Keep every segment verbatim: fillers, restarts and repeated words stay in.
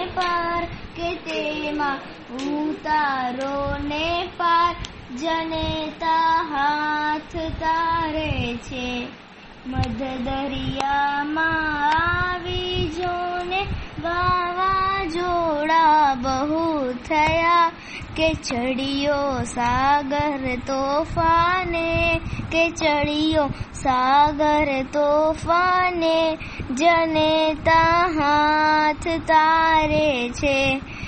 પાર કે તેમાં ઉતારો ને પાર જનેતા હાથ તારે છે. મધ દરિયામાં આવી જોને વાવાઝોડા બહુ થયા કે ચડિયો સાગર તોફાને કે ચડિયો સાગર તોફાને જનેતા હાથ તારે છે.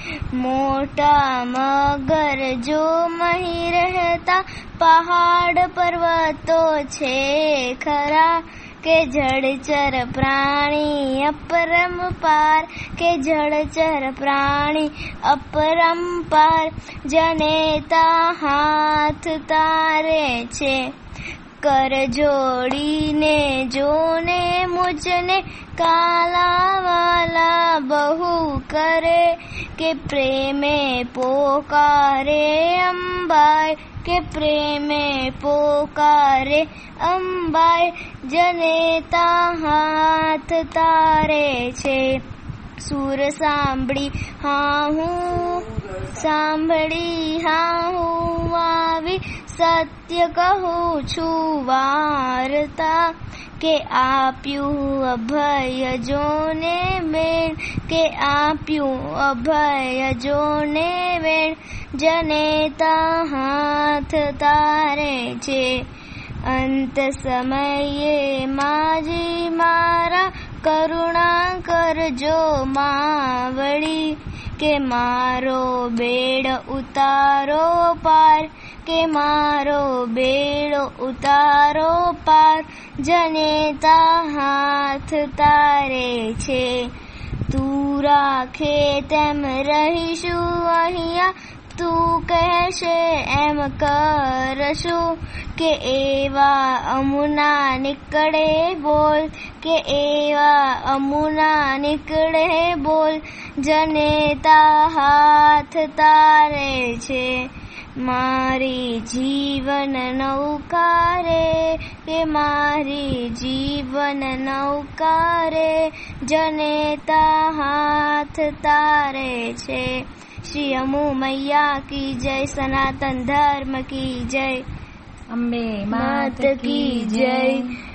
મોટા મગર જો મહી રહેતા પહાડ પર્વતો છે ખરા કે જળચર પ્રાણી અપરંપાર કે જળચર પ્રાણી અપરંપાર જનેતા હાથ તારે છે. કર જોડીને જોને મુજને કાલાવાલા બહુ કરે કે પ્રેમે પોકારે અંબાય કે પ્રેમે પોકારે અંબાય જનેતા હાથ તારે છે. સુર સાંભળી હા હું સાંભળી હા હું આવી સત્ય કહું છું વાર્તા કે આપ્યું અભય જોને બેન કે આપ્યું અભય જોને બેન જનેતા હાથ તારે છે. અંત સમયે માજી મારા કરુણા કરજો માવળી કે મારો બેડો ઉતારો પાર કે મારો બેડો ઉતારો પાર જનેતા હાથ તારે છે. તું રાખે તેમ રહીશું અહીંયા તું કહેશે એમ કરશું કે એવા અમુના નીકળે બોલ કે એવા અમુના નીકળે બોલ જનેતા હાથ તારે છે. મારી જીવન નૌકા રે કે મારી જીવન નૌકા રે જનેતા હાથ તારે છે. શ્રી અમુ મૈયા કી જય. સનાતન ધર્મ કી જય. અંબે માત માત કી જય.